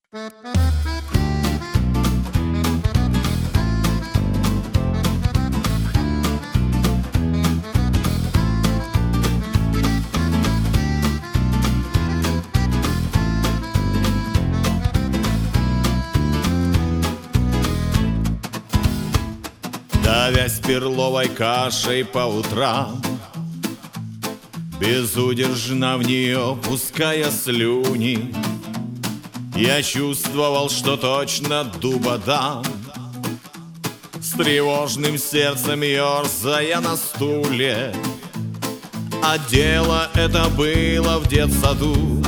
Давясь перловой кашей по утрам, безудержно в нее пуская слюни, я чувствовал, что точно дуба дам. С тревожным сердцем ерзая на стуле, а дело это было в детсаду,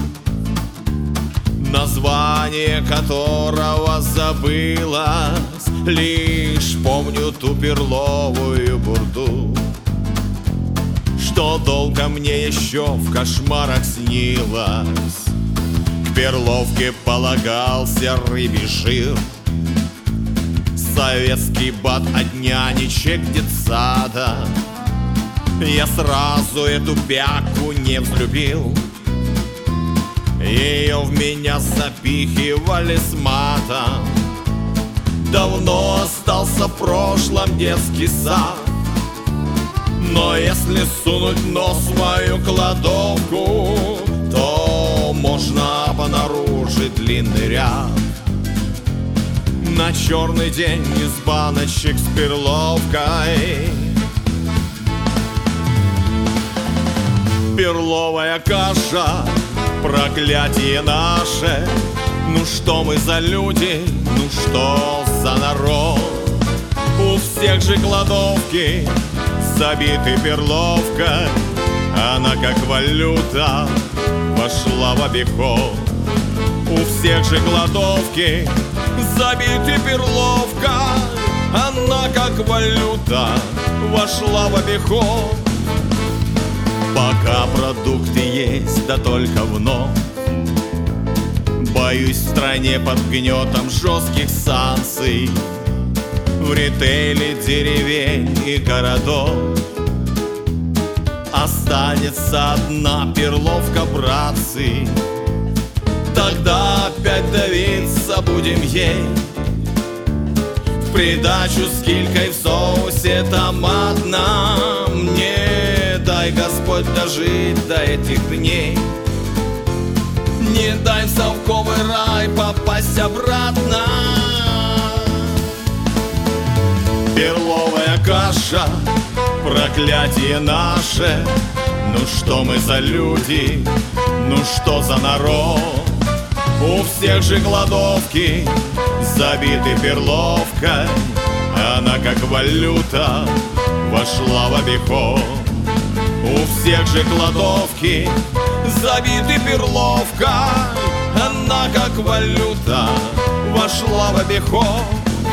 название которого забылось. Лишь помню ту перловую бурду, что долго мне еще в кошмарах снилось. К перловке полагался рыбий жир, советский бат от нянечек детсада. Я сразу эту бяку не взлюбил, ее в меня запихивали с матом. Давно остался в прошлом детский сад, но если сунуть нос в мою кладовку, то можно обнаружить длинный ряд на черный день из баночек с перловкой. Перловая каша, проклятие наше. Ну что мы за люди, ну что за народ? У всех же кладовки забиты перловкой, она как валюта вошла в обиход. У всех же кладовки забиты перловкой, она как валюта вошла в обиход. Пока продукты есть, да только вновь, боюсь, в стране под гнетом жестких санкций, в ритейле деревень и городов останется одна перловка, братцы. Тогда опять давиться будем ей, в придачу с килькой в соусе томатном. Не дай Господь дожить до этих дней, не дай в совковый рай попасть обратно. Перловая каша, проклятие наше. Ну что мы за люди, ну что за народ? У всех же кладовки забиты перловкой, она как валюта вошла в обиход. У всех же кладовки забиты перловкой, она как валюта вошла в обиход.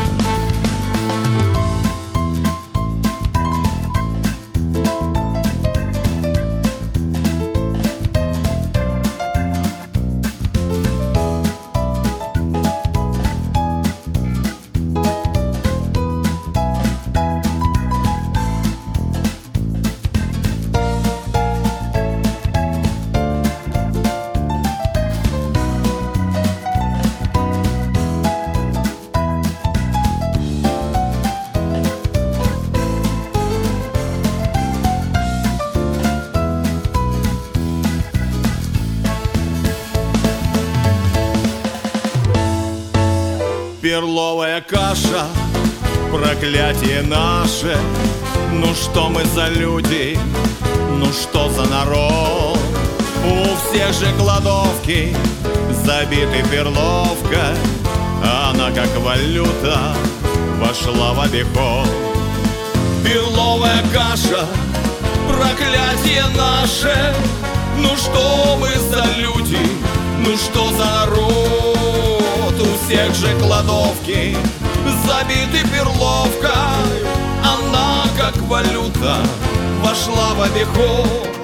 Перловая каша, проклятие наше. Ну что мы за люди, ну что за народ? У всех же кладовки забиты перловкой, она как валюта вошла в обиход. Перловая каша, проклятие наше. Ну что мы за люди, ну что за народ? У всех же кладовки забиты перловкой, она как валюта вошла в обиход.